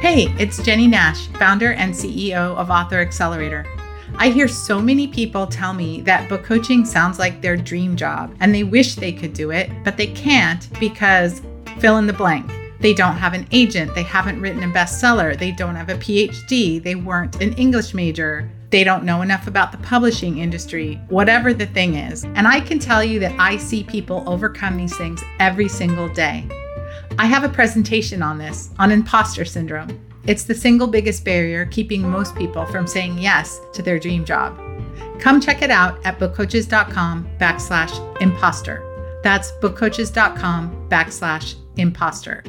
Hey, it's Jenny Nash, founder and CEO of Author Accelerator. I hear so many people tell me that book coaching sounds like their dream job and they wish they could do it, but they can't because fill in the blank. They don't have an agent, they haven't written a bestseller, they don't have a PhD, they weren't an English major, they don't know enough about the publishing industry, whatever the thing is. And I can tell you that I see people overcome these things every single day. I have a presentation on this, on imposter syndrome. It's the single biggest barrier keeping most people from saying yes to their dream job. Come check it out at bookcoaches.com/imposter. That's bookcoaches.com/imposter.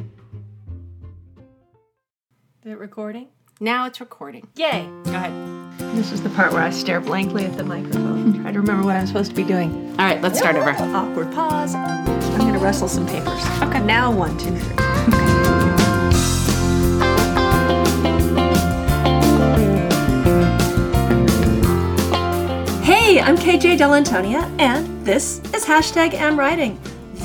Is it recording? Now it's recording. Yay! Go ahead. This is the part where I stare blankly at the microphone. Try to remember what I'm supposed to be doing. All right, let's start over. Awkward pause. I'm going to rustle some papers. Okay. Now 1, 2, 3. Hey, I'm KJ Dell'Antonia, and this is #AmWriting,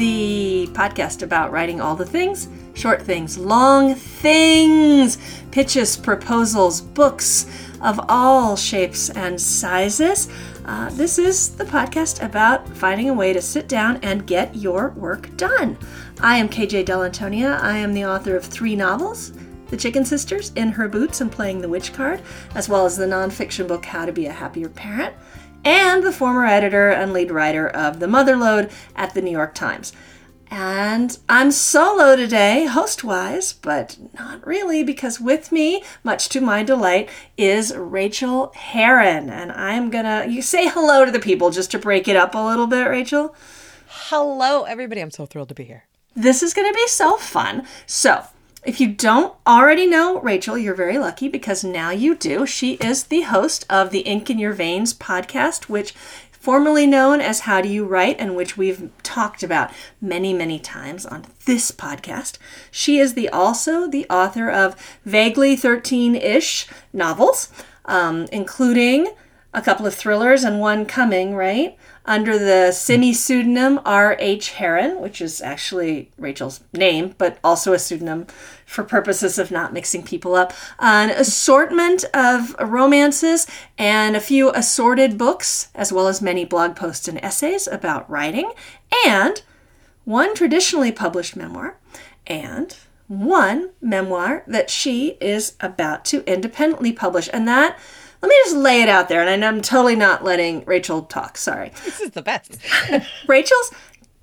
the podcast about writing all the things, short things, long things, pitches, proposals, books of all shapes and sizes. This is the podcast about finding a way to sit down and get your work done. I am KJ Dell'Antonia. I am the author of 3 novels, The Chicken Sisters, In Her Boots and Playing the Witch Card, as well as the nonfiction book How to Be a Happier Parent, and the former editor and lead writer of The Motherlode at the New York Times. And I'm solo today, host-wise, but not really, because with me, much to my delight, is Rachel Herron. And I'm gonna, you say hello to the people just to break it up a little bit, Rachel. Hello, everybody. I'm so thrilled to be here. This is gonna be so fun. So, if you don't already know Rachel, you're very lucky because now you do. She is the host of the Ink in Your Veins podcast, which formerly known as How Do You Write, and which we've talked about many, many times on this podcast. She is also the author of vaguely 13-ish novels, including a couple of thrillers and one coming, right? Under the semi-pseudonym R.H. Herron, which is actually Rachel's name, but also a pseudonym for purposes of not mixing people up. An assortment of romances and a few assorted books, as well as many blog posts and essays about writing, and one traditionally published memoir, and one memoir that she is about to independently publish. And that, let me just lay it out there, and I'm totally not letting Rachel talk, sorry. This is the best. Rachel's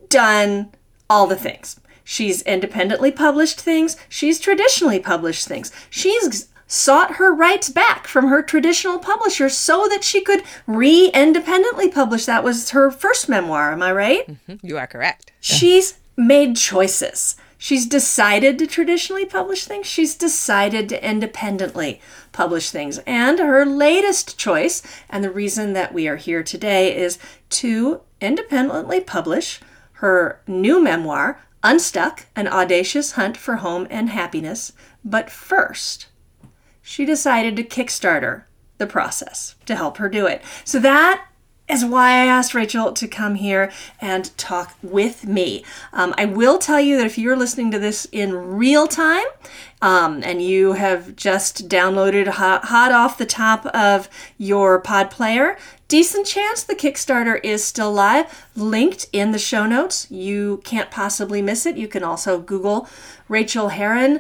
done all the things. She's independently published things. She's traditionally published things. She's sought her rights back from her traditional publisher so that she could independently publish. That was her first memoir, am I right? Mm-hmm. You are correct. She's made choices. She's decided to traditionally publish things. She's decided to independently publish things. And her latest choice, and the reason that we are here today, is to independently publish her new memoir, Unstuck, An Audacious Hunt for Home and Happiness. But first, she decided to Kickstarter the process to help her do it. So that is why I asked Rachel to come here and talk with me. I will tell you that if you're listening to this in real time, and you have just downloaded hot off the top of your pod player, decent chance the Kickstarter is still live, linked in the show notes. You can't possibly miss it. You can also Google Rachel Herron,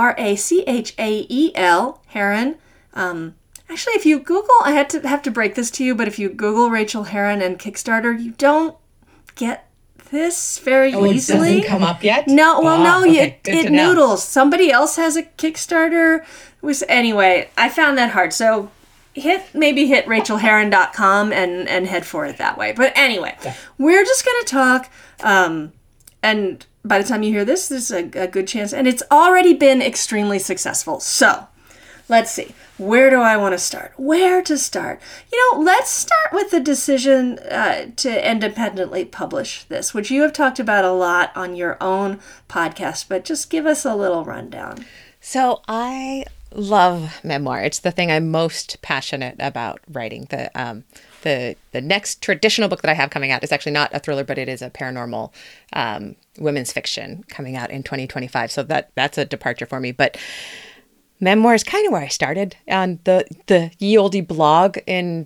Rachael, Herron. Actually, if you Google, I have to break this to you, but if you Google Rachel Herron and Kickstarter, you don't get this very easily. It doesn't come up yet? No, well, no, okay. it noodles. Somebody else has a Kickstarter. Anyway, I found that hard. So hit rachelherron.com and head for it that way. But anyway, we're just going to talk, and by the time you hear this, there's a good chance, and it's already been extremely successful. So let's see. Where do I want to start? Where to start? Let's start with the decision to independently publish this, which you have talked about a lot on your own podcast, but just give us a little rundown. So I love memoir. It's the thing I'm most passionate about writing. The next traditional book that I have coming out is actually not a thriller, but it is a paranormal women's fiction coming out in 2025. So that's a departure for me. But memoir is kind of where I started on the Ye Olde blog in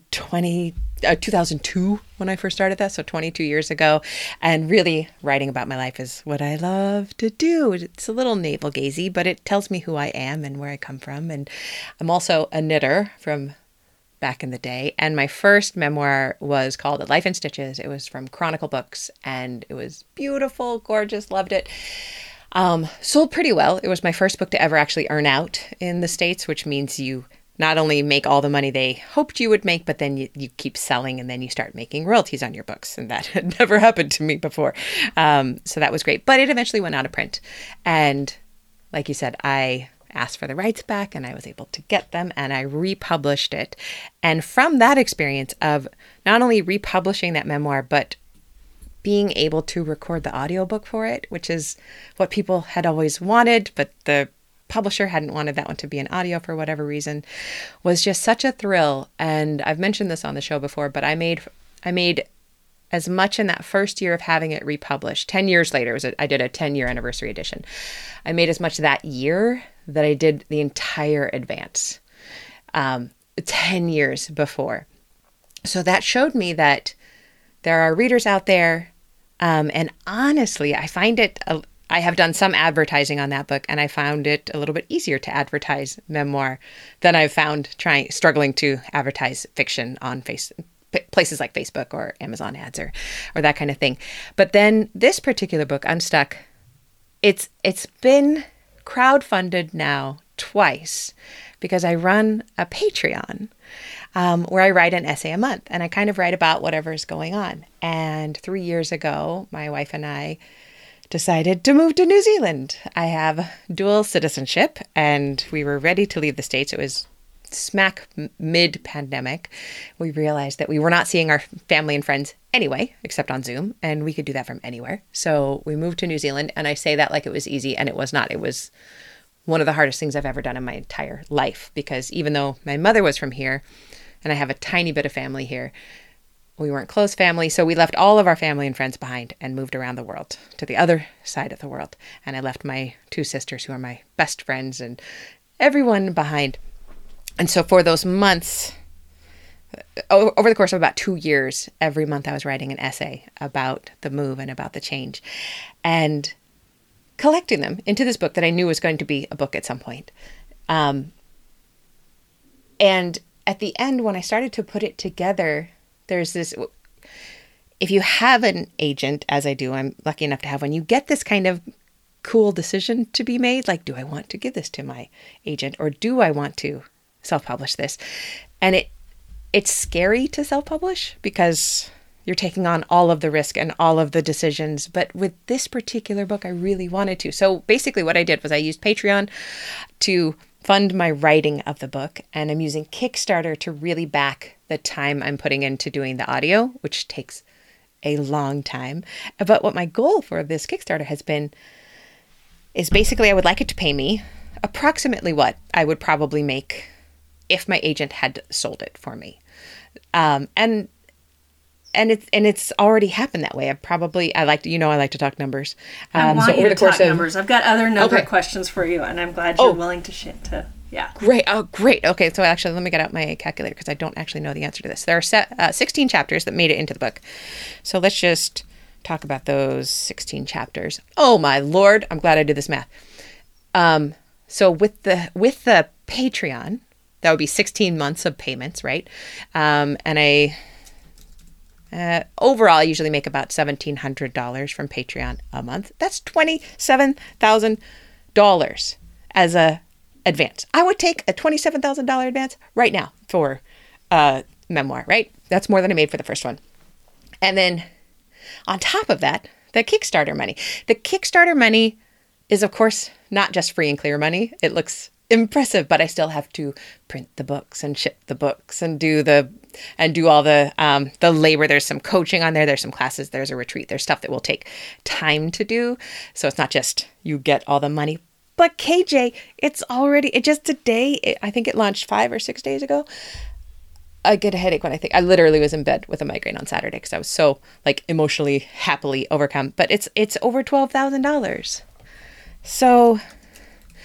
2002 when I first started that, so 22 years ago. And really writing about my life is what I love to do. It's a little navel-gazy, but it tells me who I am and where I come from. And I'm also a knitter from back in the day. And my first memoir was called A Life in Stitches. It was from Chronicle Books, and it was beautiful, gorgeous, loved it. Sold pretty well. It was my first book to ever actually earn out in the States, which means you not only make all the money they hoped you would make, but then you keep selling and then you start making royalties on your books. And that had never happened to me before. So that was great. But it eventually went out of print. And like you said, I asked for the rights back and I was able to get them and I republished it. And from that experience of not only republishing that memoir, but being able to record the audiobook for it, which is what people had always wanted, but the publisher hadn't wanted that one to be an audio for whatever reason, was just such a thrill. And I've mentioned this on the show before, but I made as much in that first year of having it republished. 10 years later, I did a 10-year anniversary edition. I made as much that year that I did the entire advance 10 years before. So that showed me that there are readers out there. And honestly, I find it, I have done some advertising on that book, and I found it a little bit easier to advertise memoir than I've found struggling to advertise fiction on places like Facebook or Amazon ads or that kind of thing. But then this particular book, Unstuck, it's been crowdfunded now twice because I run a Patreon where I write an essay a month, and I kind of write about whatever's going on. And 3 years ago, my wife and I decided to move to New Zealand. I have dual citizenship, and we were ready to leave the States. It was smack mid-pandemic. We realized that we were not seeing our family and friends anyway, except on Zoom, and we could do that from anywhere. So we moved to New Zealand, and I say that like it was easy, and it was not. It was one of the hardest things I've ever done in my entire life, because even though my mother was from here, and I have a tiny bit of family here, we weren't close family, so we left all of our family and friends behind and moved around the world to the other side of the world. And I left my 2 sisters, who are my best friends, and everyone behind. And so for those months, over the course of about 2 years, every month I was writing an essay about the move and about the change, and collecting them into this book that I knew was going to be a book at some point. And at the end, when I started to put it together, there's this, if you have an agent, as I do, I'm lucky enough to have one, you get this kind of cool decision to be made. Like, do I want to give this to my agent, or do I want to self-publish this? And it's scary to self-publish because you're taking on all of the risk and all of the decisions. But with this particular book, I really wanted to. So basically what I did was I used Patreon to fund my writing of the book, and I'm using Kickstarter to really back the time I'm putting into doing the audio, which takes a long time. But what my goal for this Kickstarter has been is basically I would like it to pay me approximately what I would probably make if my agent had sold it for me. And it's already happened that way. I like to talk numbers. I want you to talk numbers. I've got other number questions for you, and I'm glad you're willing to yeah. Great. Oh, great. Okay, so actually, let me get out my calculator because I don't actually know the answer to this. There are 16 chapters that made it into the book. So let's just talk about those 16 chapters. Oh my Lord, I'm glad I did this math. So with the Patreon, that would be 16 months of payments, right? And I overall, I usually make about $1,700 from Patreon a month. That's $27,000 as a advance. I would take a $27,000 advance right now for memoir, right? That's more than I made for the first one. And then on top of that, the Kickstarter money. The Kickstarter money is, of course, not just free and clear money. It looks impressive, but I still have to print the books and ship the books and do all the labor. There's some coaching on there. There's some classes. There's a retreat. There's stuff that will take time to do. So it's not just you get all the money. But KJ, it just today, I think it launched 5 or 6 days ago. I get a headache when I literally was in bed with a migraine on Saturday because I was so emotionally happily overcome. But it's over $12,000. So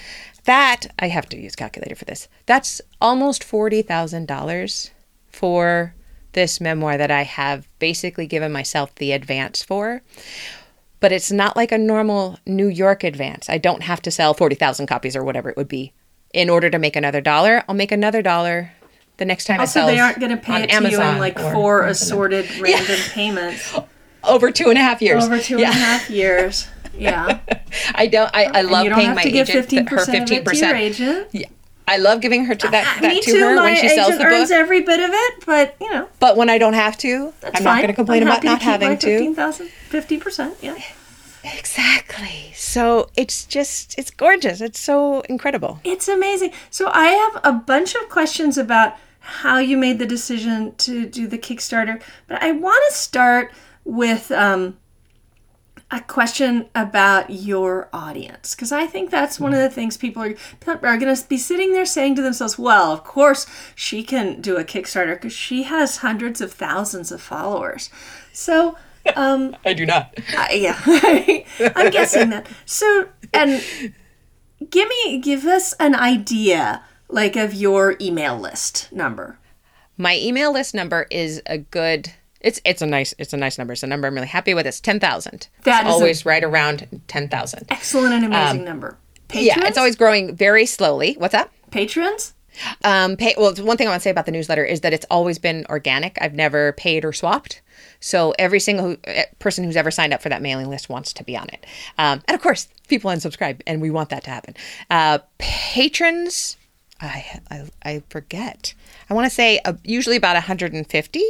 that, I have to use calculator for this. That's almost $40,000 for this memoir that I have basically given myself the advance for. But it's not like a normal New York advance. I don't have to sell 40,000 copies or whatever it would be in order to make another $1. I'll make another $1 the next time also, it sells. They aren't going to pay it to you in like 4 assorted random payments. Over 2.5 years. Over 2.5 years. Yeah. I love paying my agent her 15% to your 15%. agent. Yeah. I love giving her that Me to too. her when she sells the book. Earns every bit of it, but you know. But when I don't have to, I'm not going to complain about not having to. 50%, yeah. Exactly. So it's gorgeous. It's so incredible. It's amazing. So I have a bunch of questions about how you made the decision to do the Kickstarter, but I want to start with a question about your audience, because I think that's one of the things people are going to be sitting there saying to themselves, well, of course she can do a Kickstarter because she has hundreds of thousands of followers. So I do not. Yeah, I'm guessing that. So, and give us an idea, like, of your email list number. My email list number is a good. It's a nice number. It's a number I'm really happy with. It's 10,000. That is always right around 10,000. Excellent and amazing number. Patrons? Yeah, it's always growing very slowly. What's that? Patrons? Well, one thing I want to say about the newsletter is that it's always been organic. I've never paid or swapped. So every single person who's ever signed up for that mailing list wants to be on it. And of course, people unsubscribe, and we want that to happen. Patrons, I forget. I want to say usually about 150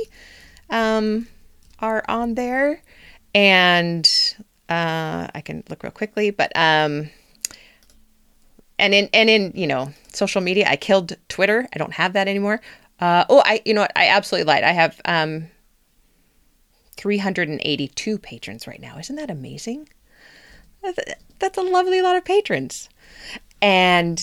are on there. And I can look real quickly, but and in social media, I killed Twitter. I don't have that anymore. I absolutely lied. I have 382 patrons right now. Isn't that amazing? That's a lovely lot of patrons. And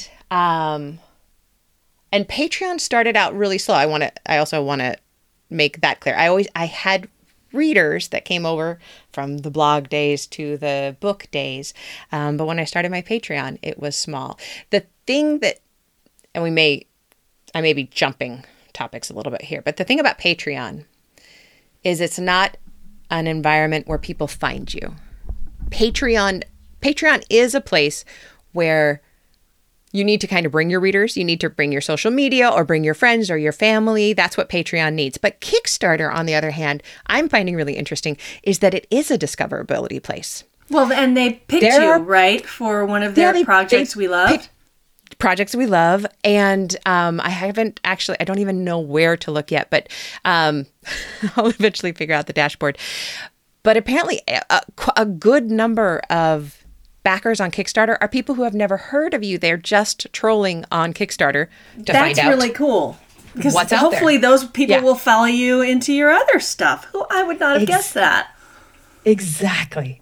Patreon started out really slow. I also want to make that clear. I had readers that came over from the blog days to the book days. But when I started my Patreon, it was small. The thing that, and I may be jumping topics a little bit here, but the thing about Patreon is it's not an environment where people find you. Patreon is a place where you need to kind of bring your readers. You need to bring your social media or bring your friends or your family. That's what Patreon needs. But Kickstarter, on the other hand, I'm finding really interesting is that it is a discoverability place. Well, and they picked you, right, for one of their projects we loved? Projects we love. And I don't even know where to look yet, but I'll eventually figure out the dashboard. But apparently a good number of backers on Kickstarter are people who have never heard of you. They're just trolling on Kickstarter to find out. That's really cool. Because what's out hopefully there. Those people will follow you into your other stuff. I would not have guessed that. Exactly.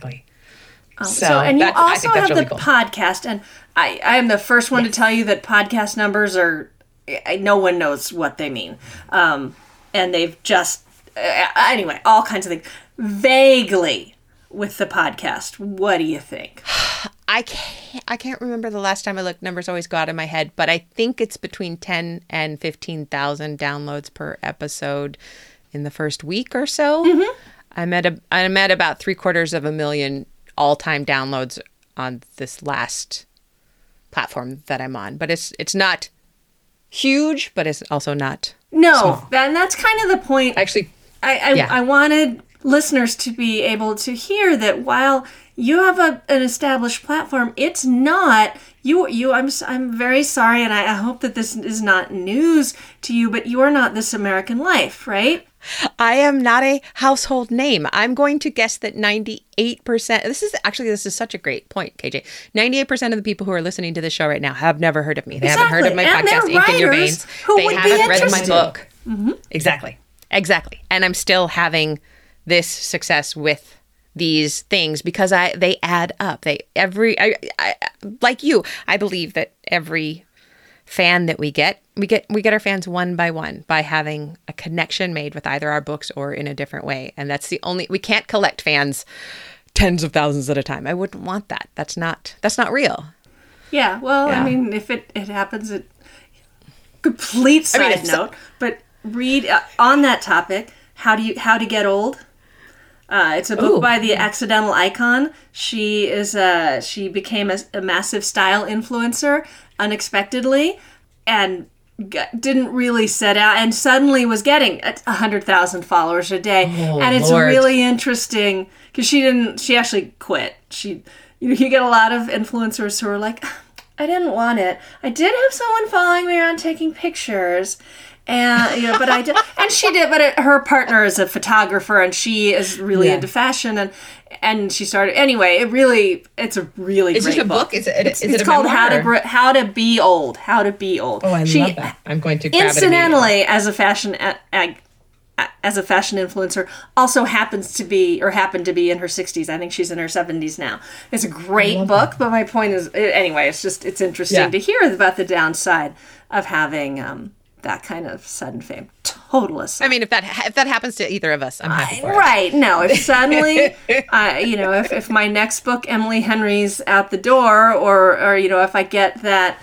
And you also have really the cool. podcast. And I am the first one to tell you that podcast numbers are, no one knows what they mean. And they've just, anyway, all kinds of things. Vaguely. With the podcast, what do you think? I can't remember the last time I looked. Numbers always go out of my head, but I think it's between 10 and 15,000 downloads per episode in the first week or so. Mm-hmm. I'm at about 750,000 all-time downloads on this last platform that I'm on. But it's not huge, but it's also not small. And that's kind of the point. Actually, I wanted listeners to be able to hear that while you have an established platform, it's not you. I'm very sorry, and I hope that this is not news to you, but you are not This American Life, right? I am not a household name. I'm going to guess that 98%. This is such a great point, KJ. 98% of the people who are listening to this show right now have never heard of me. They haven't heard of my podcast, Ink in Your Veins. They haven't read my book. Mm-hmm. Exactly. And I'm still having this success with these things because they add up. Like you, I believe that every fan that we get our fans one by one by having a connection made with either our books or in a different way. And that's we can't collect fans tens of thousands at a time. I wouldn't want that. That's not real. Yeah, well, Yeah. I mean, if it happens, complete side note, but read on that topic, How to Get Old. It's a book by the Accidental Icon. She became a massive style influencer unexpectedly, and didn't really set out, and suddenly was getting 100,000 followers a day. And it's Lord. really interesting because she actually quit. You get a lot of influencers who are like, I didn't want it. I did have someone following me around taking pictures. And but I did, and she did. But her partner is a photographer, and she is really into fashion, and she started anyway. It's a really Is great it a book. book? Is it It's a called memoir? How to Be Old. How to Be Old. Oh, I love that. I'm going to grab it Incidentally, as a fashion influencer, also happened to be in her 60s. I think she's in her 70s now. It's a great book, but my point is, anyway, it's interesting to hear about the downside of having that kind of sudden fame. Total aside. I mean, if that happens to either of us, I'm happy for it. Right. No, if suddenly, if my next book, Emily Henry's out the door, or if I get that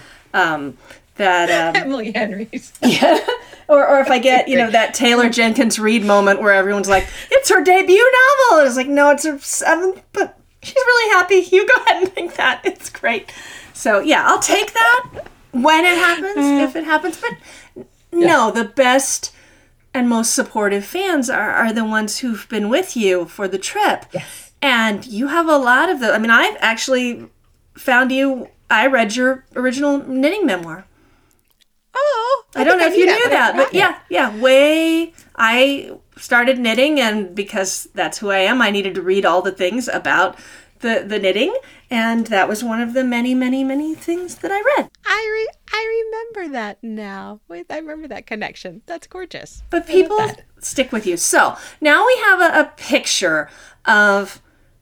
Emily Henry's. or if I get, that Taylor Jenkins Reid moment where everyone's like, it's her debut novel. And it's like, no, it's her 7th, but she's really happy. You go ahead and think that. It's great. So, yeah, I'll take that when it happens, if it happens. But no, the best and most supportive fans are the ones who've been with you for the trip. Yes. And you have a lot of them. I mean, I've actually found you, I read your original knitting memoir. Oh, I don't know if you knew that, but yeah. I started knitting, and because that's who I am, I needed to read all the things about the knitting, and that was one of the many, many, many things that I read. I remember that now. Wait, I remember that connection. That's gorgeous. But people stick with you. So now we have a picture of,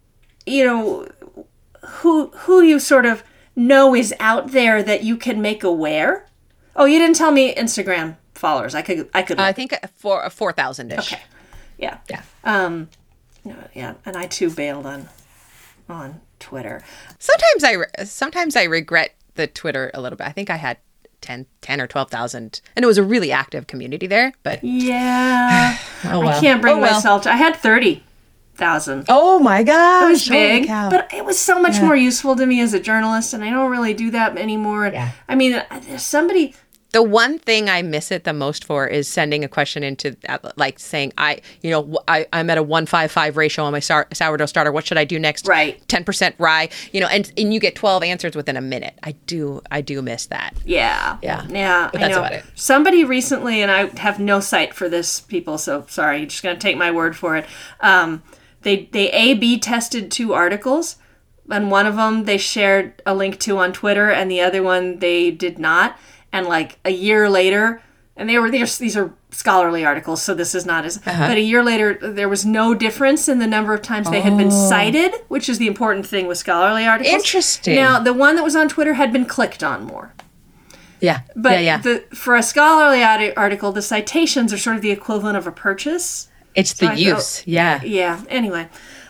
who you sort of know is out there that you can make aware. Oh, you didn't tell me Instagram followers. I could. I think 4,000-ish. Okay. Yeah. Yeah. Yeah, and I too bailed on Twitter. Sometimes I regret the Twitter a little bit. I think I had 10 or 12,000, and it was a really active community there. But yeah, well. I can't bring myself to. I had 30,000. Oh my gosh, It was big, holy cow. but it was so much more useful to me as a journalist, and I don't really do that anymore. Yeah. I mean, there's somebody. The one thing I miss it the most for is sending a question into, like, saying, I'm at a 1:5:5 ratio on my sourdough starter. What should I do next? Right. 10% rye, and you get 12 answers within a minute. I do miss that. Yeah. Yeah. But that's about it. Somebody recently, and I have no sight for this, people, so sorry, you're just going to take my word for it. They A/B tested 2 articles, and one of them they shared a link to on Twitter, and the other one they did not. And like a year later, and these are scholarly articles, so this is not as, but a year later, there was no difference in the number of times they had been cited, which is the important thing with scholarly articles. Interesting. Now, the one that was on Twitter had been clicked on more. Yeah. But for a scholarly article, the citations are sort of the equivalent of a purchase. It's the use. Yeah. Yeah. Anyway,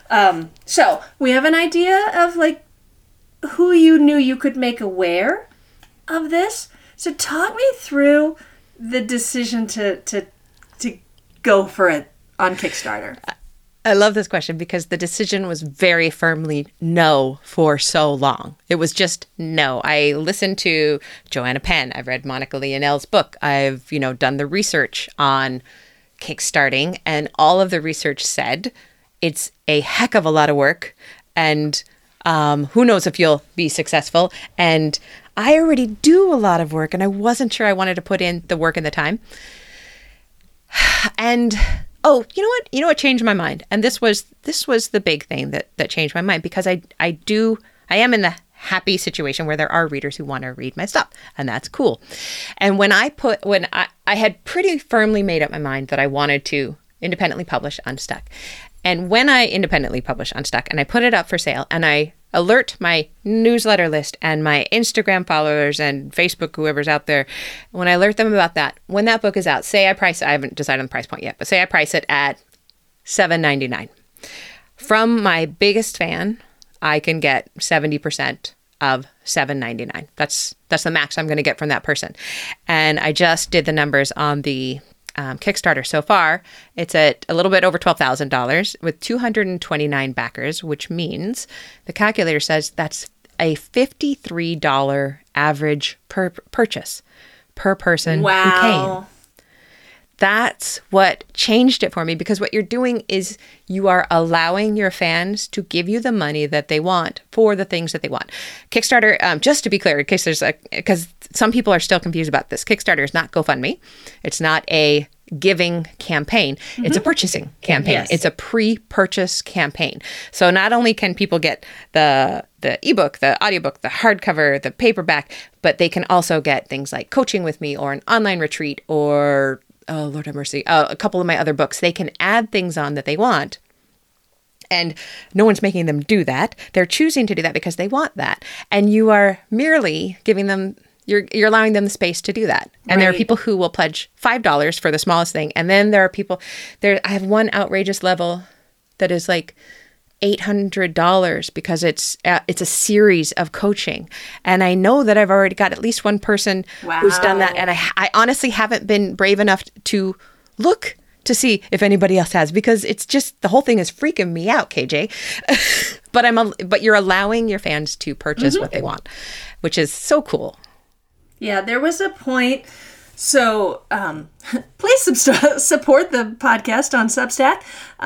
so we have an idea of like who you knew you could make aware of this. So talk me through the decision to go for it on Kickstarter. I love this question because the decision was very firmly no for so long. It was just no. I listened to Joanna Penn. I've read Monica Leonel's book. I've, done the research on kickstarting, and all of the research said it's a heck of a lot of work, and who knows if you'll be successful. And I already do a lot of work, and I wasn't sure I wanted to put in the work and the time. And you know what changed my mind? And this was the big thing that changed my mind, because I am in the happy situation where there are readers who want to read my stuff, and that's cool. And when I had pretty firmly made up my mind that I wanted to independently publish Unstuck. And when I independently publish Unstuck and I put it up for sale, and I alert my newsletter list and my Instagram followers and Facebook, whoever's out there, when I alert them about that, when that book is out, I haven't decided on the price point yet, but say I price it at $7.99. From my biggest fan, I can get 70% of $7.99. That's the max I'm going to get from that person. And I just did the numbers on the Kickstarter so far. It's at a little bit over $12,000 with 229 backers, which means the calculator says that's a $53 average per purchase per person who came. That's what changed it for me, because what you're doing is you are allowing your fans to give you the money that they want for the things that they want. Kickstarter, just to be clear, in case because some people are still confused about this, Kickstarter is not GoFundMe. It's not a giving campaign. It's a purchasing campaign. Yes. It's a pre-purchase campaign. So not only can people get the ebook, the audiobook, the hardcover, the paperback, but they can also get things like coaching with me or an online retreat or, oh, Lord have mercy, a couple of my other books. They can add things on that they want. And no one's making them do that. They're choosing to do that because they want that. And you are merely giving them, you're allowing them the space to do that. And there are people who will pledge $5 for the smallest thing. And then there are people, I have one outrageous level that is like $800 because it's a series of coaching. And I know that I've already got at least one person who's done that. And I honestly haven't been brave enough to look to see if anybody else has, because it's just, the whole thing is freaking me out, KJ. But you're allowing your fans to purchase what they want, which is so cool. Yeah, there was a point. So please support the podcast on Substack.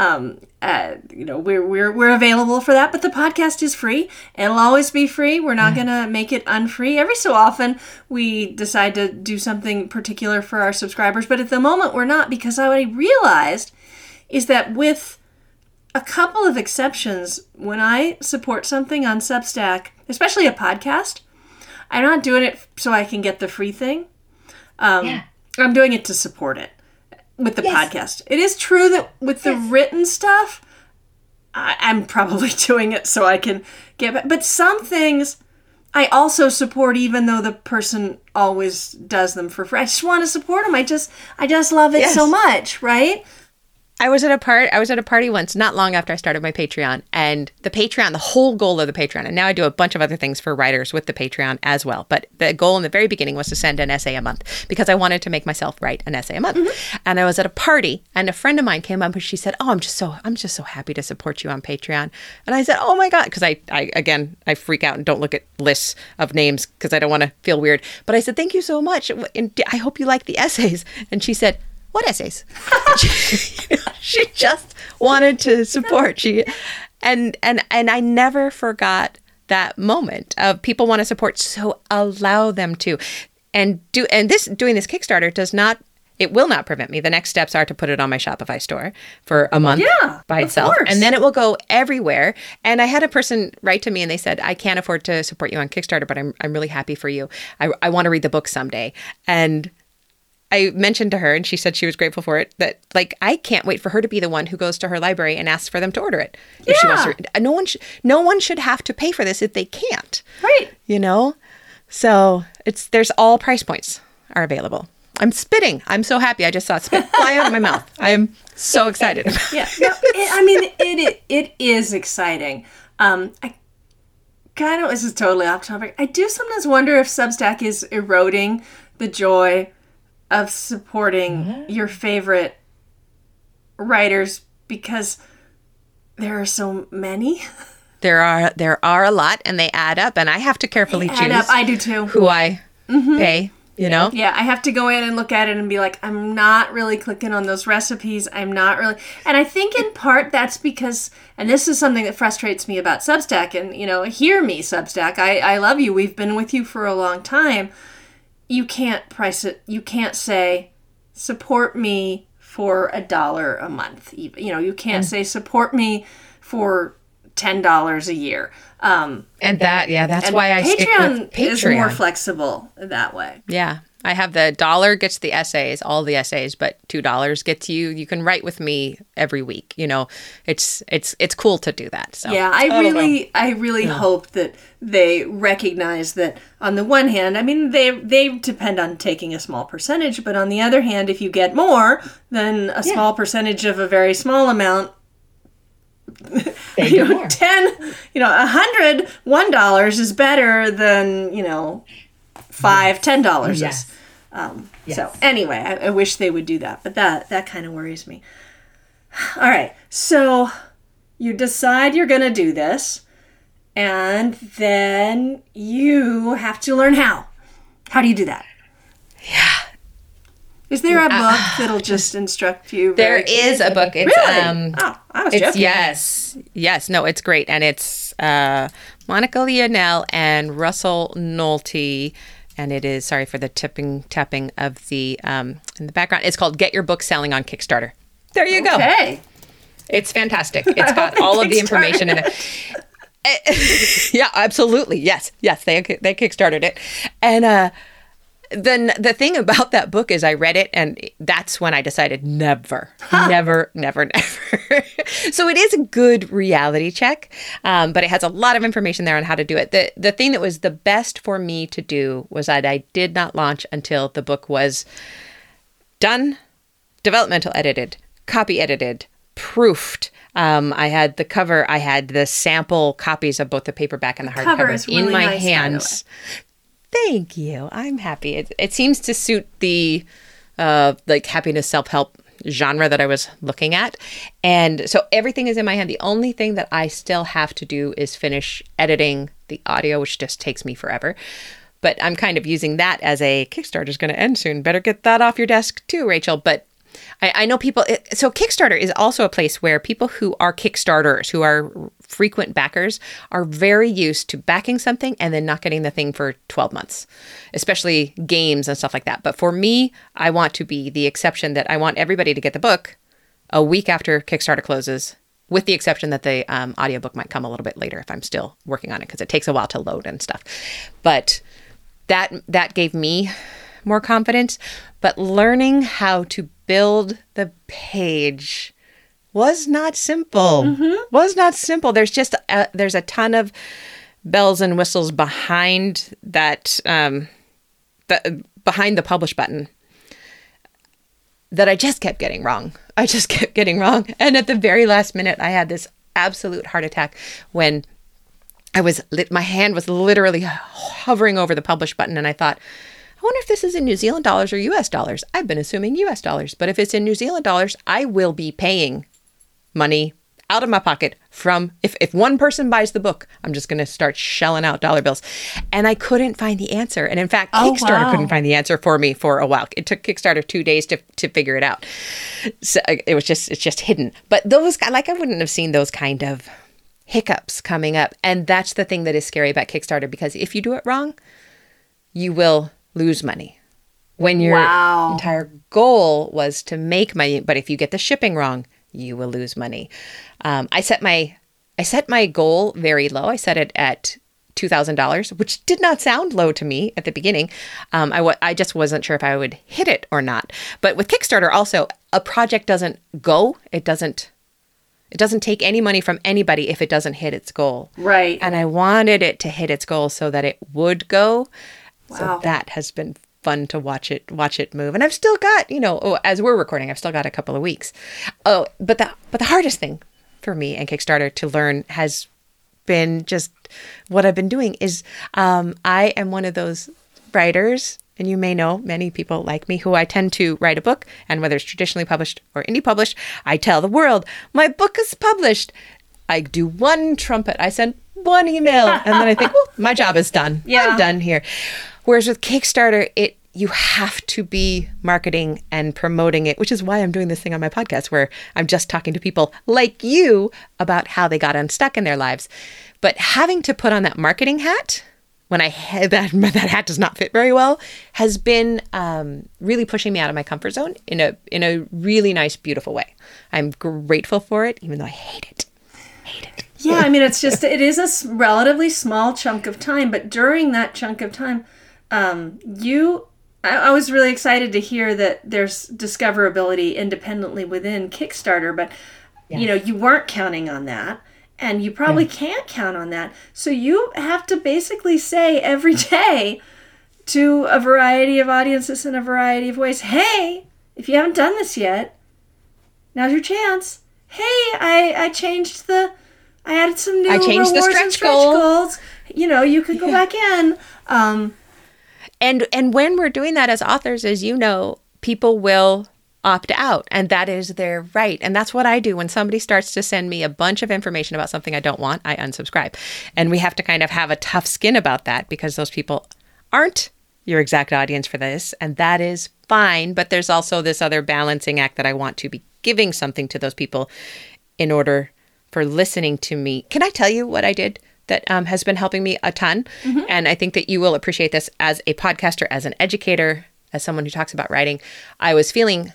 We're available for that, but the podcast is free. It'll always be free. We're not going to make it unfree. Every so often we decide to do something particular for our subscribers, but at the moment we're not, because what I realized is that with a couple of exceptions, when I support something on Substack, especially a podcast, I'm not doing it so I can get the free thing. I'm doing it to support it with the podcast. It is true that with the written stuff, I'm probably doing it so I can get back. But some things I also support, even though the person always does them for free. I just want to support them. I just love it so much, right? I was at a party once, not long after I started my Patreon, and the whole goal of the Patreon, and now I do a bunch of other things for writers with the Patreon as well, but the goal in the very beginning was to send an essay a month because I wanted to make myself write an essay a month. And I was at a party, and a friend of mine came up and she said, "Oh, I'm just so happy to support you on Patreon." And I said, "Oh my God," because I freak out and don't look at lists of names because I don't want to feel weird. But I said, "Thank you so much, and I hope you like the essays." And she said, "What essays?" She just wanted to support. And I never forgot that moment of people want to support, so allow them to. And doing this Kickstarter will not prevent me. The next steps are to put it on my Shopify store for a month by itself. Course. And then it will go everywhere. And I had a person write to me and they said, "I can't afford to support you on Kickstarter, but I'm really happy for you. I want to read the book someday." And I mentioned to her, and she said she was grateful for it, that I can't wait for her to be the one who goes to her library and asks for them to order it. If she wants to. No one should have to pay for this if they can't. Right. So there's all price points are available. I'm spitting. I'm so happy. I just saw spit fly out of my mouth. I'm so excited. It is exciting. This is totally off topic. I do sometimes wonder if Substack is eroding the joy of supporting your favorite writers, because there are so many. There are a lot, and they add up, and I have to carefully choose. I do too. Who I pay, Yeah, I have to go in and look at it and be like, I'm not really clicking on those recipes. I'm not really. And I think in part that's because, and this is something that frustrates me about Substack, and, hear me, Substack. I love you. We've been with you for a long time. You can't price it. You can't say, support me for $1 a month. You can't say, support me for $10 a year. That's why I stick with Patreon. Is more flexible that way. Yeah. I have the $1 gets the essays, all the essays, but $2 gets you can write with me every week. It's cool to do that. So yeah, I really hope that they recognize that on the one hand, they depend on taking a small percentage, but on the other hand, if you get more than a small percentage of a very small amount, They get more. $101 is better than, $10. Yes. So anyway, I wish they would do that, but that kind of worries me. All right. So you decide you're going to do this, and then you have to learn how. How do you do that? Yeah. Is there a book that'll just instruct you? There is a book. It's, really? I was joking. Yes. No, it's great. And it's Monica Lionel and Russell Nolte. And it is, sorry for the tapping of the, in the background. It's called Get Your Book Selling on Kickstarter. There you go. Okay. It's fantastic. It's got all of the information in it. Yeah, absolutely. Yes. They Kickstarted it. And then the thing about that book is I read it, and that's when I decided never. So it is a good reality check, but it has a lot of information there on how to do it. The thing that was the best for me to do was that I did not launch until the book was done, developmental edited, copy edited, proofed. I had the cover. I had the sample copies of both the paperback and the hardcover in my hands. Thank you. I'm happy. It seems to suit the happiness self-help genre that I was looking at. And so everything is in my hand. The only thing that I still have to do is finish editing the audio, which just takes me forever. But I'm kind of using that as a Kickstarter is going to end soon. Better get that off your desk too, Rachel. But I know people, so Kickstarter is also a place where people who are Kickstarters, who are frequent backers, are very used to backing something and then not getting the thing for 12 months, especially games and stuff like that. But for me, I want to be the exception that I want everybody to get the book a week after Kickstarter closes, with the exception that the audiobook might come a little bit later if I'm still working on it, because it takes a while to load and stuff. But that gave me more confidence. But learning how to build the page was not simple. Was not simple. There's just there's a ton of bells and whistles behind that, behind the publish button that I just kept getting wrong. And at the very last minute, I had this absolute heart attack when my hand was literally hovering over the publish button, and I thought, I wonder if this is in New Zealand dollars or US dollars. I've been assuming US dollars, but if it's in New Zealand dollars, I will be paying money out of my pocket from, if one person buys the book, I'm just going to start shelling out dollar bills. And I couldn't find the answer. And in fact, Kickstarter couldn't find the answer for me for a while. It took Kickstarter 2 days to figure it out. So it's just hidden. But those, I wouldn't have seen those kind of hiccups coming up. And that's the thing that is scary about Kickstarter, because if you do it wrong, you will lose money when your entire goal was to make money. But if you get the shipping wrong, you will lose money. I set my goal very low. I set it at $2,000, which did not sound low to me at the beginning. I just wasn't sure if I would hit it or not. But with Kickstarter also, a project doesn't go. It doesn't take any money from anybody if it doesn't hit its goal. Right. And I wanted it to hit its goal so that it would go. Wow. So that has been fun to watch it move. And I've still got, as we're recording, I've still got a couple of weeks. Oh, but the hardest thing for me and Kickstarter to learn has been just what I've been doing is I am one of those writers, and you may know many people like me, who I tend to write a book, and whether it's traditionally published or indie published, I tell the world, my book is published. I do one trumpet. I send one email, and then I think, well, my job is done. Yeah. I'm done here. Whereas with Kickstarter, you have to be marketing and promoting it, which is why I'm doing this thing on my podcast, where I'm just talking to people like you about how they got unstuck in their lives. But having to put on that marketing hat when I had that hat does not fit very well, has been really pushing me out of my comfort zone in a really nice, beautiful way. I'm grateful for it, even though I hate it. Yeah, I mean, it is a relatively small chunk of time, but during that chunk of time, I was really excited to hear that there's discoverability independently within Kickstarter, but you weren't counting on that, and you probably can't count on that. So you have to basically say every day to a variety of audiences in a variety of ways, hey, if you haven't done this yet, now's your chance. Hey, I changed the I added some new I changed the rewards and stretch goal. goals. You know, you could go back in. And when we're doing that as authors, as you know, people will opt out, and that is their right. And that's what I do when somebody starts to send me a bunch of information about something I don't want. I unsubscribe. And we have to kind of have a tough skin about that because those people aren't your exact audience for this, and that is fine. But there's also this other balancing act that I want to be giving something to those people in order for listening to me. Can I tell you what I did that has been helping me a ton? And I think that you will appreciate this as a podcaster, as an educator, as someone who talks about writing. I was feeling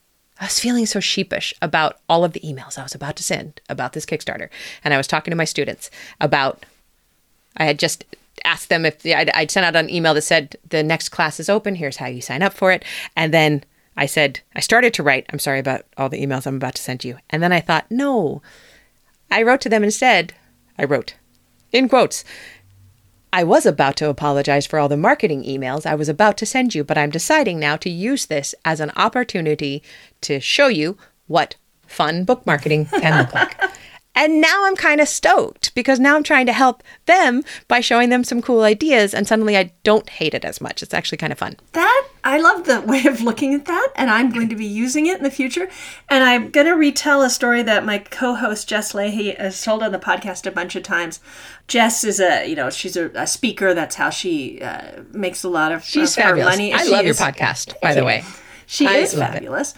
so sheepish about all of the emails I was about to send about this Kickstarter. And I was talking to my students about, I had just asked them if I'd sent out an email that said, the next class is open. Here's how you sign up for it. And then I said, I started to write, I'm sorry about all the emails I'm about to send you. And then I thought, no, I wrote to them instead. I wrote, in quotes, I was about to apologize for all the marketing emails I was about to send you, but I'm deciding now to use this as an opportunity to show you what fun book marketing can look like. And now I'm kind of stoked because now I'm trying to help them by showing them some cool ideas. And suddenly I don't hate it as much. It's actually kind of fun. I love the way of looking at that, and I'm going to be using it in the future. And I'm going to retell a story that my co-host Jess Leahy has told on the podcast a bunch of times. Jess is she's a speaker. That's how she makes a lot of her money. I love your podcast, by the way. She is fabulous.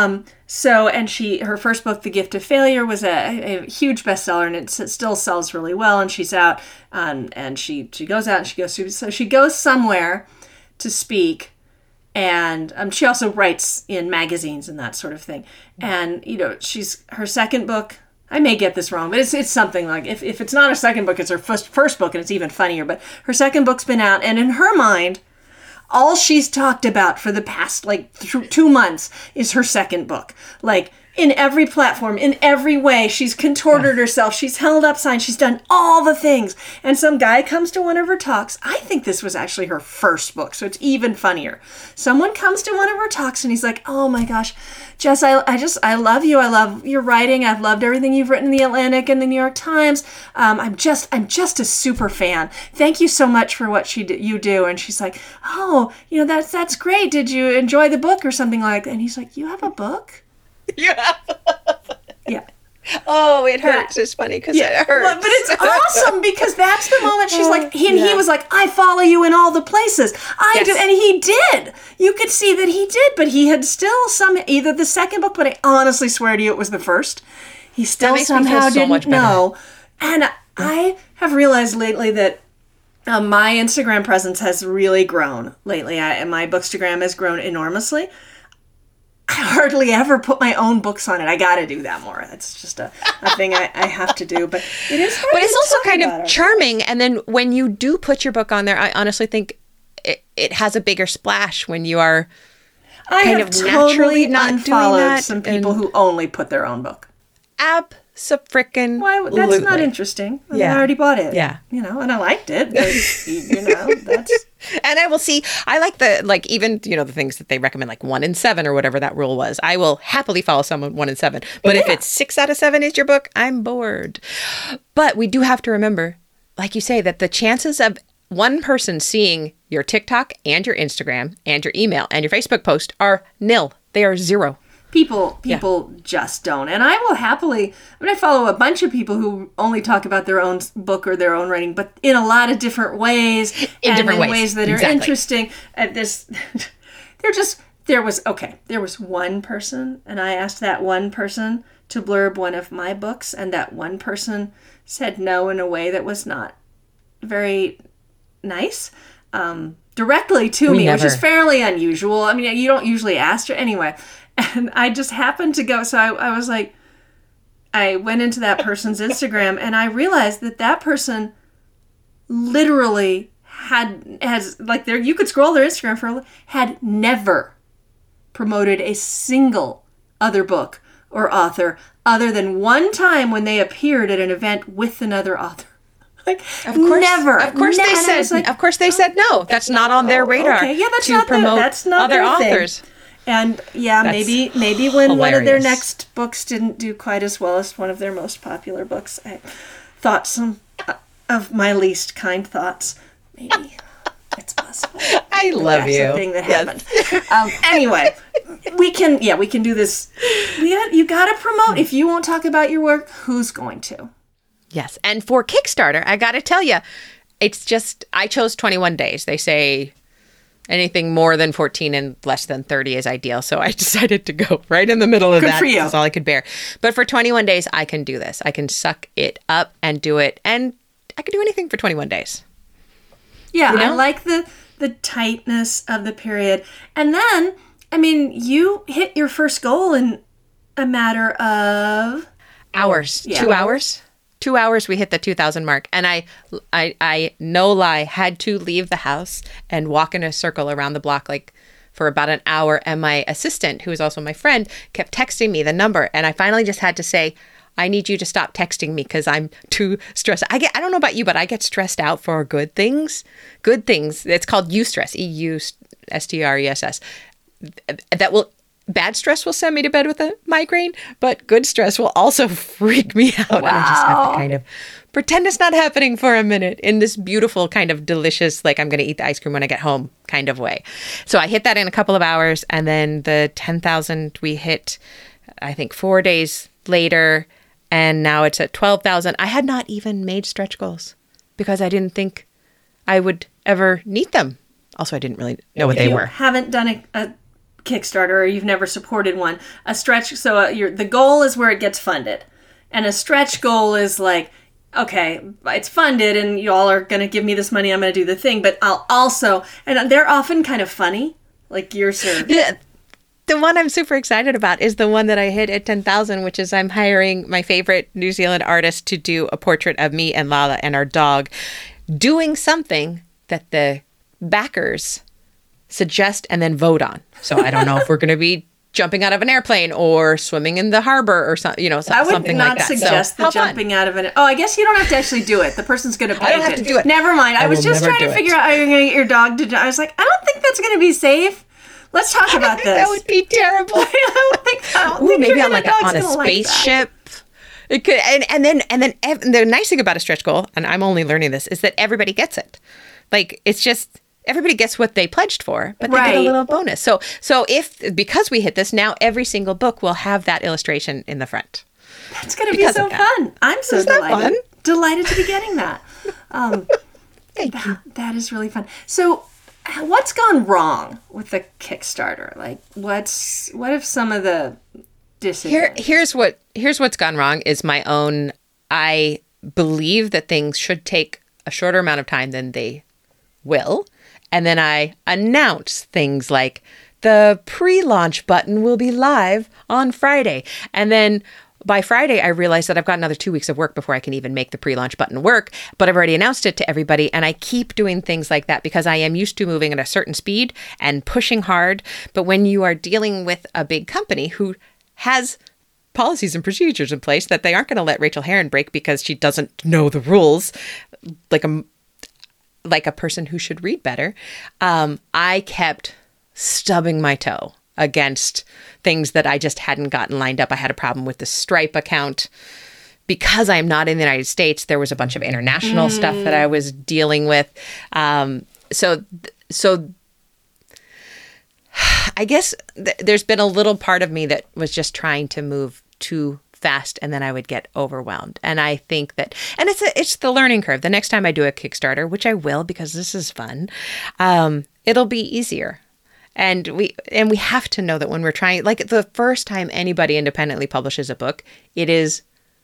Her first book, The Gift of Failure, was a huge bestseller, and it still sells really well. And she's out, and she goes out and she goes somewhere to speak, and she also writes in magazines and that sort of thing. And she's her second book. I may get this wrong, but it's something like if it's not her second book, it's her first book, and it's even funnier. But her second book's been out, and in her mind, all she's talked about for the past 2 months is her second book. Like, in every platform, in every way, she's contorted herself. She's held up signs. She's done all the things. And some guy comes to one of her talks. I think this was actually her first book, so it's even funnier. Someone comes to one of her talks and he's like, oh my gosh, Jess, I love you. I love your writing. I've loved everything you've written in The Atlantic and The New York Times. I'm just a super fan. Thank you so much for what you do. And she's like, oh, that's great. Did you enjoy the book or something like that? And he's like, you have a book? Yeah. Yeah. Oh, it hurts. It's funny because it hurts. But it's awesome because that's the moment she's like, he was like, I follow you in all the places. I do. And he did. You could see that he did, but he had still either the second book, but I honestly swear to you it was the first. He still somehow didn't know. And I have realized lately that my Instagram presence has really grown lately. My Bookstagram has grown enormously. I hardly ever put my own books on it. I got to do that more. That's just a thing I have to do. But it is hard. But it's also kind of charming. And then when you do put your book on there, I honestly think it has a bigger splash when you are kind of naturally not unfollowed doing that. Some people who only put their own book. Abso-frickin' Why? That's not interesting. I already bought it. Yeah. And I liked it. But, that's... And I will see, I like even, the things that they recommend, like 1 in 7 or whatever that rule was. I will happily follow someone 1 in 7. But if it's 6 out of 7 is your book, I'm bored. But we do have to remember, like you say, that the chances of one person seeing your TikTok and your Instagram and your email and your Facebook post are nil. They are 0. People just don't. And I will happily, I follow a bunch of people who only talk about their own book or their own writing, but in a lot of different ways. In ways that are interesting. There was one person, and I asked that one person to blurb one of my books, and that one person said no in a way that was not very nice. Directly to me, which is fairly unusual. I mean, you don't usually ask her anyway. And I just happened to go, so I was like, I went into that person's Instagram and I realized that person literally you could scroll their Instagram had never promoted a single other book or author other than one time when they appeared at an event with another author. Of course they said no. That's not on their radar. Okay. Yeah, that's not other authors. Thing. And maybe when hilarious. One of their next books didn't do quite as well as one of their most popular books. thought some of my least kind thoughts. Maybe it's possible. I love That's you. the thing that happened. Anyway, we can do this. You got to promote. If you won't talk about your work, who's going to? Yes. And for Kickstarter, I got to tell you, it's just, I chose 21 days. They say anything more than 14 and less than 30 is ideal. So I decided to go right in the middle of Good that. for you. That's all I could bear. But for 21 days, I can do this. I can suck it up and do it. And I can do anything for 21 days. Yeah, You know? I like the tightness of the period. And then, I mean, you hit your first goal in a matter of Hours. Yeah. 2 hours. 2 hours, we hit the 2,000 mark. And I, no lie, had to leave the house and walk in a circle around the block like for about an hour. And my assistant, who is also my friend, kept texting me the number. And I finally just had to say, I need you to stop texting me because I'm too stressed. I don't know about you, but I get stressed out for good things. Good things. It's called eustress, EUSTRESS. Bad stress will send me to bed with a migraine, but good stress will also freak me out. And I just have to kind of pretend it's not happening for a minute in this beautiful kind of delicious, like I'm going to eat the ice cream when I get home kind of way. So I hit that in a couple of hours. And then the 10,000 we hit, I think 4 days later. And now it's at 12,000. I had not even made stretch goals because I didn't think I would ever need them. Also, I didn't really know what they were. Haven't done a Kickstarter or you've never supported one, a stretch. So the goal is where it gets funded. And a stretch goal is like, okay, it's funded and you all are going to give me this money. I'm going to do the thing. But I'll also, and they're often kind of funny. Like yours are. The one I'm super excited about is the one that I hit at 10,000, which is I'm hiring my favorite New Zealand artist to do a portrait of me and Lala and our dog doing something that the backers suggest and then vote on. So I don't know if we're going to be jumping out of an airplane or swimming in the harbor or something, something like that. I would not suggest the jumping out of an... Oh, I guess you don't have to actually do it. The person's going to paint it. I don't have to do it. Never mind. I was will just never trying to do figure it. out how you're going to get your dog to... I was like, I don't think that's going to be safe. Let's talk about this. That would be terrible. I don't think Maybe on your on a dog's gonna like that. spaceship. It could, and then the nice thing about a stretch goal, and I'm only learning this, is that everybody gets it. Like it's just everybody gets what they pledged for, but they get a Right. little bonus. So because we hit this, now every single book will have that illustration in the front. It's going to be because so of that. fun. I'm so Isn't that delighted. fun? Delighted to be getting that. That is really fun. So what's gone wrong with the Kickstarter? Like what if some of the disadvantages? Here's what's gone wrong is my own. I believe that things should take a shorter amount of time than they will, and then I announce things like the pre-launch button will be live on Friday, and then by Friday I realize that I've got another 2 weeks of work before I can even make the pre-launch button work, but I've already announced it to everybody, and I keep doing things like that because I am used to moving at a certain speed and pushing hard. But when you are dealing with a big company who has policies and procedures in place that they aren't going to let Rachel Herron break because she doesn't know the rules, like a person who should read better, I kept stubbing my toe against things that I just hadn't gotten lined up. I had a problem with the Stripe account. Because I'm not in the United States, there was a bunch of international stuff that I was dealing with. So I guess there's been a little part of me that was just trying to move too fast, and then I would get overwhelmed. And I think that, and it's the learning curve. The next time I do a Kickstarter, which I will because this is fun, it'll be easier. And we have to know that when we're trying, like the first time anybody independently publishes a book, it's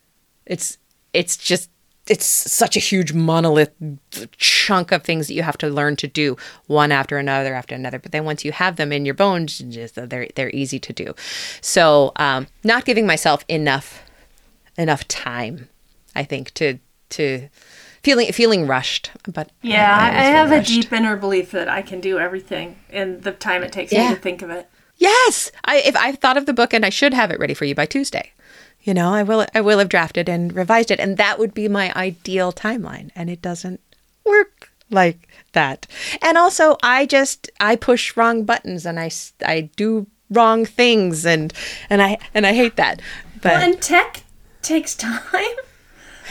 such a huge monolith chunk of things that you have to learn to do one after another. But then once you have them in your bones, they're easy to do. So not giving myself enough time, I think, to feeling rushed. But Yeah, I have rushed. a deep inner belief that I can do everything in the time it takes me to think of it. Yes, if I've thought of the book and I should have it ready for you by Tuesday. I will have drafted and revised it, and that would be my ideal timeline, and it doesn't work like that. And also, I push wrong buttons and I do wrong things, and I hate that. But Well, and tech takes time.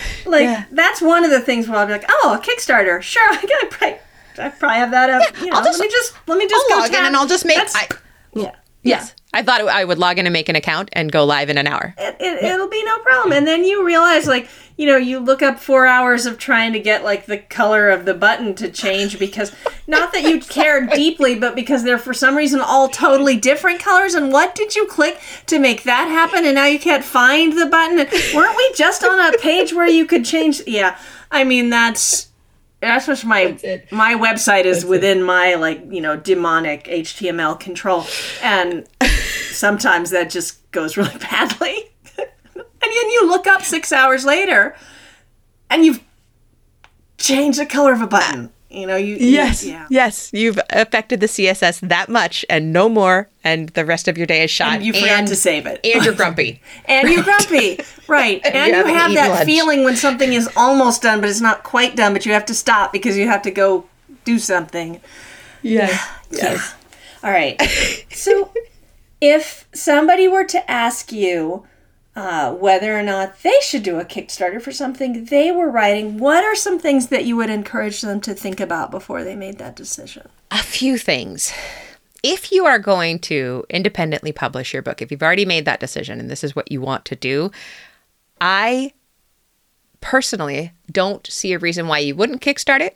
Like, that's one of the things where I'll be like, oh, a Kickstarter. Sure, I probably have that up. Yeah, let me just go log in and I'll just make... Yeah. Yes. I thought I would log in and make an account and go live in an hour. It'll be no problem. And then you realize, like, you look up 4 hours of trying to get, like, the color of the button to change because, not that you care deeply, but because they're, for some reason, all totally different colors. And what did you click to make that happen? And now you can't find the button. And weren't we just on a page where you could change? Yeah. I mean, that's what my website is within my, like, demonic HTML control. And sometimes that just goes really badly. And then you look up 6 hours later and you've changed the color of a button. Yes. You've affected the CSS that much and no more. And the rest of your day is shot. And you forgot to save it. And you're grumpy. You're grumpy. Right. And you have that lunch. Feeling when something is almost done, but it's not quite done, but you have to stop because you have to go do something. Yes. Yeah. All right. So if somebody were to ask you whether or not they should do a Kickstarter for something they were writing, what are some things that you would encourage them to think about before they made that decision? A few things. If you are going to independently publish your book, if you've already made that decision and this is what you want to do, I personally don't see a reason why you wouldn't kickstart it.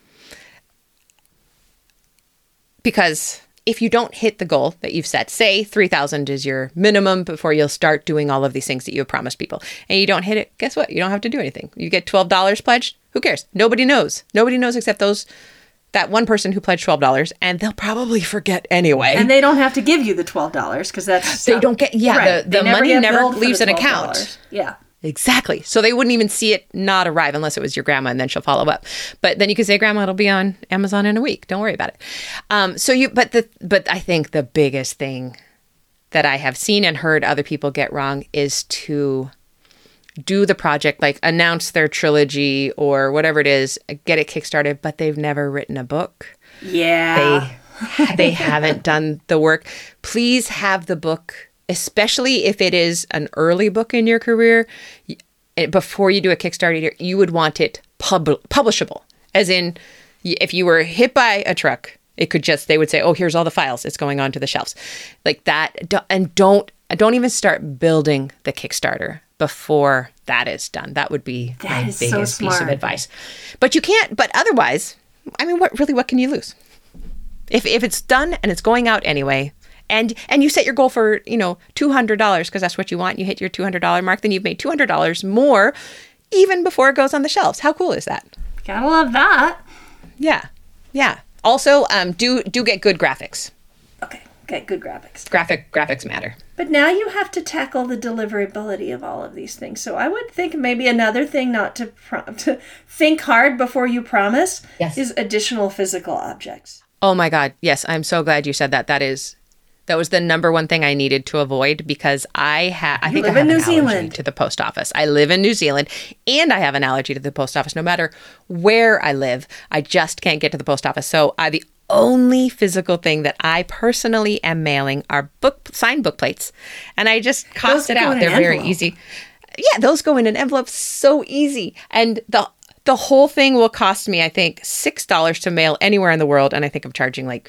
Because if you don't hit the goal that you've set, say 3,000 is your minimum before you'll start doing all of these things that you have promised people, and you don't hit it, guess what? You don't have to do anything. You get $12 pledged. Who cares? Nobody knows. Nobody knows except that one person who pledged $12, and they'll probably forget anyway. And they don't have to give you the $12 because that's... They don't get... Yeah, right. the money never leaves an account. Yeah. Exactly. So they wouldn't even see it not arrive unless it was your grandma, and then she'll follow up. But then you could say, Grandma, it'll be on Amazon in a week. Don't worry about it. But I think the biggest thing that I have seen and heard other people get wrong is to do the project, like announce their trilogy or whatever it is, get it kickstarted, but they've never written a book. Yeah. They haven't done the work. Please have the book, especially if it is an early book in your career, before you do a Kickstarter, you would want it publishable. As in, if you were hit by a truck, they would say, oh, here's all the files. It's going onto the shelves. Like that. And don't even start building the Kickstarter before that is done. That would be my biggest piece of advice. But you can't, but otherwise, I mean, what can you lose? If it's done and it's going out anyway, and you set your goal for, $200 because that's what you want, you hit your $200 mark, then you've made $200 more even before it goes on the shelves. How cool is that? Gotta love that. Yeah. Yeah. Also, do get good graphics. Okay. Get good graphics. Graphics matter. But now you have to tackle the deliverability of all of these things. So I would think maybe another thing not to think hard before you promise is additional physical objects. Oh my God. Yes. I'm so glad you said that. That was the number one thing I needed to avoid because I think I have an allergy to the post office. I live in New Zealand and I have an allergy to the post office. No matter where I live, I just can't get to the post office. So the only physical thing that I personally am mailing are signed book plates. And I just cost it out. They're very easy. Yeah, those go in an envelope so easy. And the whole thing will cost me, I think, $6 to mail anywhere in the world. And I think I'm charging like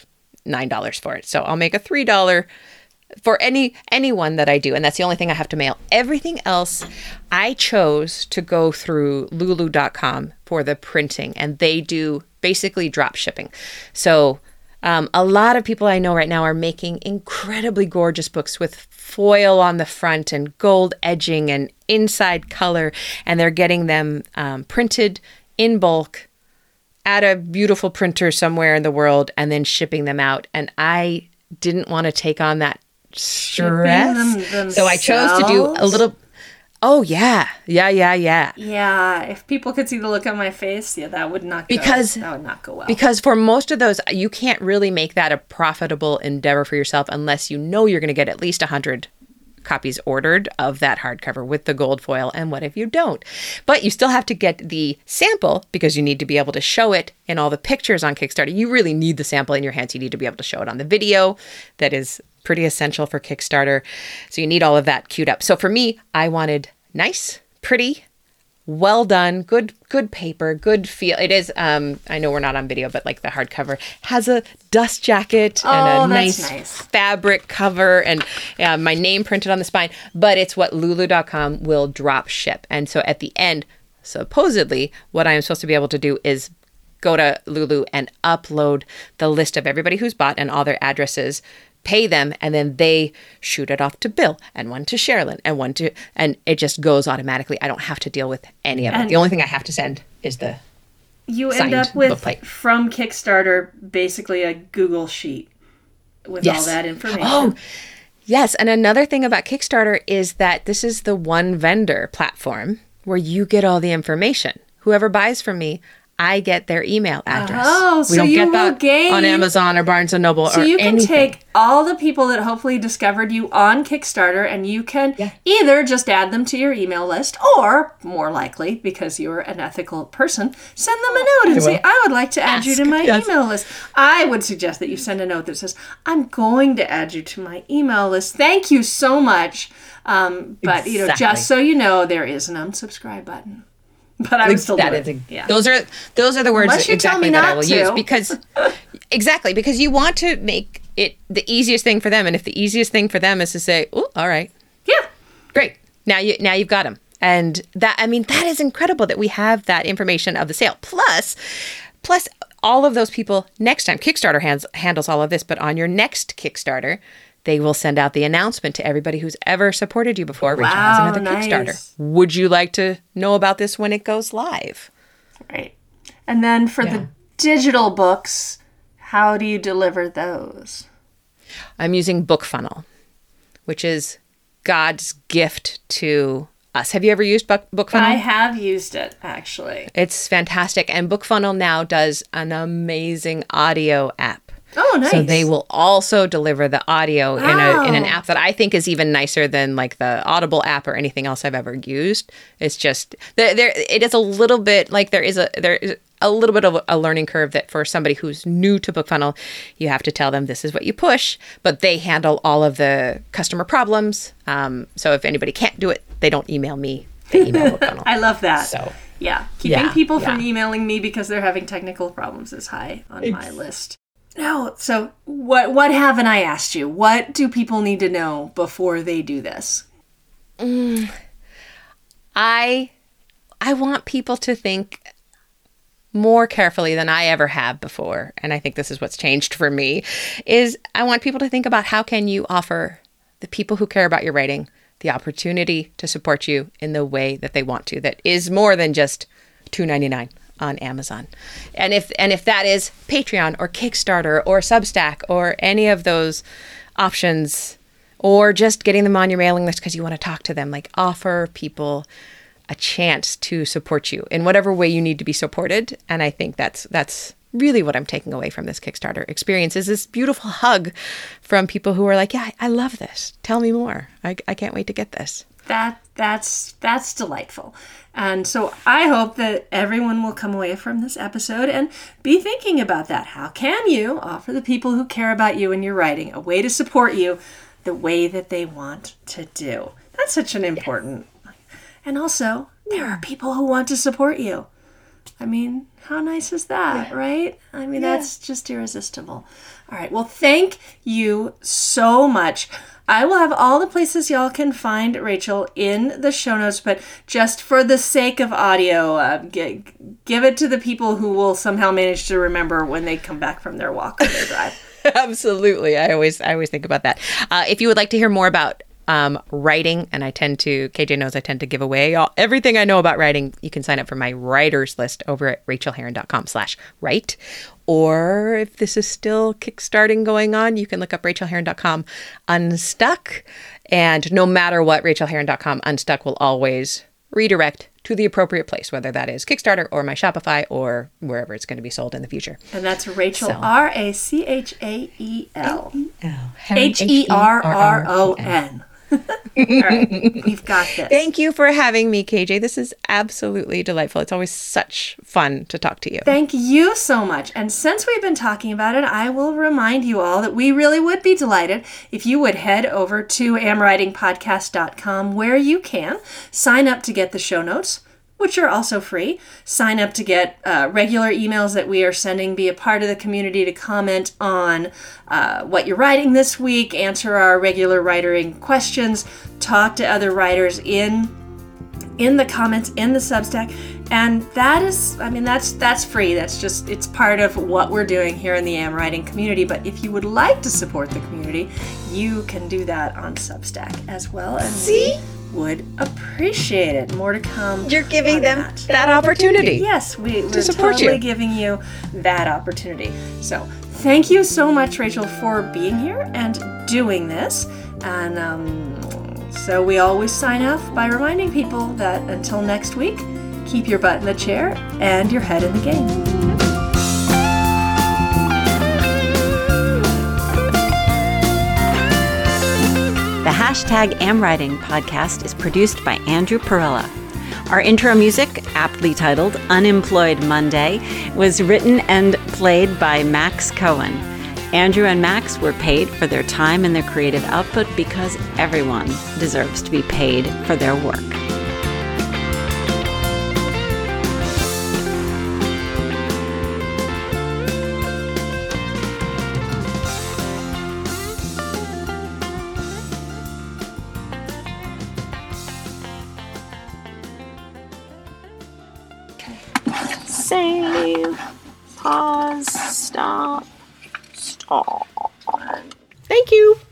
$9 for it. So I'll make a $3 for anyone that I do. And that's the only thing I have to mail. Everything else, I chose to go through Lulu.com for the printing. And they do basically drop shipping. So a lot of people I know right now are making incredibly gorgeous books with foil on the front and gold edging and inside color. And they're getting them printed in bulk at a beautiful printer somewhere in the world and then shipping them out. And I didn't want to take on that stress. So I chose to do a little... Oh, yeah. Yeah. If people could see the look on my face, that would not go well. Because for most of those, you can't really make that a profitable endeavor for yourself unless you know you're going to get at least 100 copies ordered of that hardcover with the gold foil. And what if you don't? But you still have to get the sample because you need to be able to show it in all the pictures on Kickstarter. You really need the sample in your hands. You need to be able to show it on the video. That is pretty essential for Kickstarter. So you need all of that queued up. So for me, I wanted nice, pretty, well done, good paper, good feel. It is, I know we're not on video, but like the hardcover has a dust jacket and a nice fabric cover and my name printed on the spine, but it's what Lulu.com will drop ship. And so at the end, supposedly what I am supposed to be able to do is go to Lulu and upload the list of everybody who's bought and all their addresses, pay them, and then they shoot it off to Bill and one to Sherilyn and it just goes automatically. I don't have to deal with any of it. The only thing I have to send is the You end up with, from Kickstarter, basically a Google sheet with all that information. Oh, yes. And another thing about Kickstarter is that this is the one vendor platform where you get all the information. Whoever buys from me, I get their email address. Oh, so we don't you get will that gain on Amazon or Barnes & Noble so or you can anything. take all the people that hopefully discovered you on Kickstarter and you can either just add them to your email list or, more likely, because you're an ethical person, send them a note and say, I would like to add you to my email list. I would suggest that you send a note that says, I'm going to add you to my email list. Thank you so much. But, just so you know, there is an unsubscribe button. But I would still do it. Those are the words exactly that I will use because because you want to make it the easiest thing for them, and if the easiest thing for them is to say, "Oh, all right, great, now you've got them," and that is incredible that we have that information of the sale. Plus, all of those people next time Kickstarter handles all of this, but on your next Kickstarter, they will send out the announcement to everybody who's ever supported you before. Rachel has another Kickstarter. Would you like to know about this when it goes live? Right. And then for the digital books, how do you deliver those? I'm using BookFunnel, which is God's gift to us. Have you ever used BookFunnel? I have used it, actually. It's fantastic. And BookFunnel now does an amazing audio app. Oh, nice. So they will also deliver the audio in an app that I think is even nicer than like the Audible app or anything else I've ever used. It's just it is a little bit like there is a little bit of a learning curve that for somebody who's new to BookFunnel, you have to tell them this is what you push, but they handle all of the customer problems. So if anybody can't do it, they don't email me. They email BookFunnel. I love that. So keeping people from emailing me because they're having technical problems is high on my list. No, so what haven't I asked you? What do people need to know before they do this? I want people to think more carefully than I ever have before, and I think this is what's changed for me, is I want people to think about how can you offer the people who care about your writing the opportunity to support you in the way that they want to, that is more than just $2.99 on Amazon. And if that is Patreon or Kickstarter or Substack or any of those options, or just getting them on your mailing list because you want to talk to them, like offer people a chance to support you in whatever way you need to be supported. And I think that's really what I'm taking away from this Kickstarter experience is this beautiful hug from people who are like, yeah, I love this. Tell me more. I can't wait to get this. That's delightful. And so I hope that everyone will come away from this episode and be thinking about that. How can you offer the people who care about you and your writing a way to support you the way that they want to do? That's such an important... And also, there are people who want to support you. I mean, how nice is that, right? I mean, that's just irresistible. All right. Well, thank you so much. I will have all the places y'all can find Rachel in the show notes, but just for the sake of audio, give it to the people who will somehow manage to remember when they come back from their walk or their drive. Absolutely. I always think about that. If you would like to hear more about writing, and KJ knows I tend to give away everything I know about writing, you can sign up for my writers list over at rachelherron.com/write. Or if this is still kickstarting going on, you can look up rachelherron.com unstuck. And no matter what, rachelherron.com unstuck will always redirect to the appropriate place, whether that is Kickstarter or my Shopify or wherever it's going to be sold in the future. And that's Rachel, RACHAEL. HERRON. All right, we've got this. Thank you for having me, KJ. This is absolutely delightful. It's always such fun to talk to you. Thank you so much. And since we've been talking about it, I will remind you all that we really would be delighted if you would head over to amwritingpodcast.com where you can sign up to get the show notes, which are also free. Sign up to get regular emails that we are sending, be a part of the community, to comment on what you're writing this week, answer our regular writing questions, talk to other writers in the comments in the Substack. And that is, that's free. That's just, it's part of what we're doing here in the Am Writing community. But if you would like to support the community, you can do that on Substack as well. And See? we would appreciate it. More to come. You're giving on them that opportunity. Yes, we're support totally you. giving you that opportunity. So thank you so much, Rachel, for being here and doing this. And so we always sign off by reminding people that until next week, keep your butt in the chair and your head in the game. The #AmWriting podcast is produced by Andrew Perella. Our intro music, aptly titled Unemployed Monday, was written and played by Max Cohen. Andrew and Max were paid for their time and their creative output because everyone deserves to be paid for their work. Save. Pause. Stop. Thank you.